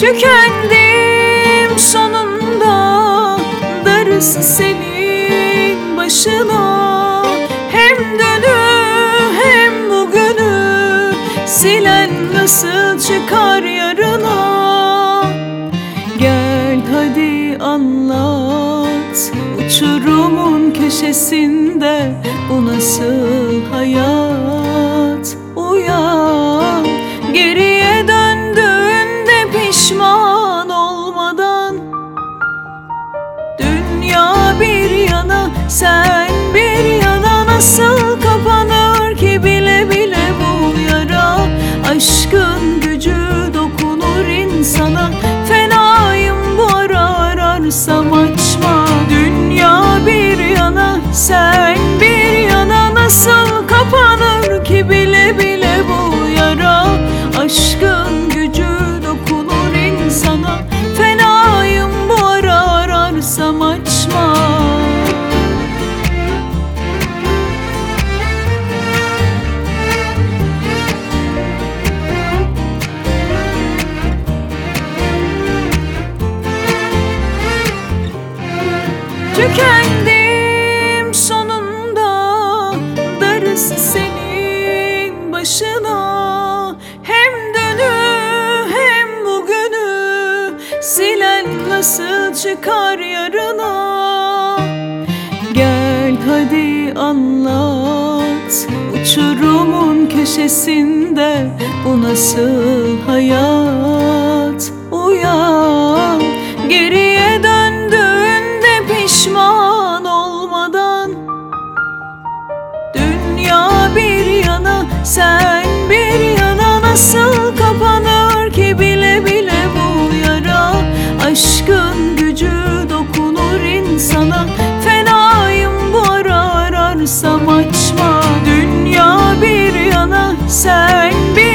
Tükendim sonunda, darısı senin başına. Hem dünü hem bugünü silen nasıl çıkar yarına? Gel hadi anlat, uçurumun köşesinde bu nasıl hayat? Uyan, geriye döndüğünde pişman olmadan. Dünya bir yana, sen bir yana, nasıl kapanır ki bile bile bu yara? Aşkın gücü dokunur insana, fenayım bu ara, ararsam açma. Dünya bir yana, sen bir yana, nasıl kapanır ki bile bile bu yara? Aşkın gücü dokunur insana, fenayım bu ara, ararsam açma. Tükendim sonunda, darısı senin başına. Hem dünü hem bugünü silen nasıl çıkar yarına? Gel hadi anlat, uçurumun köşesinde bu nasıl hayat? Uyan, geriye döndüğünde pişman olmadan. Dünya bir yana, sen bir yana, nasıl kapanır ki bile bile bu yara? Aşkın gücü dokunur insana, fenayım bu ara, ararsam açma. Dünya bir yana, sen bir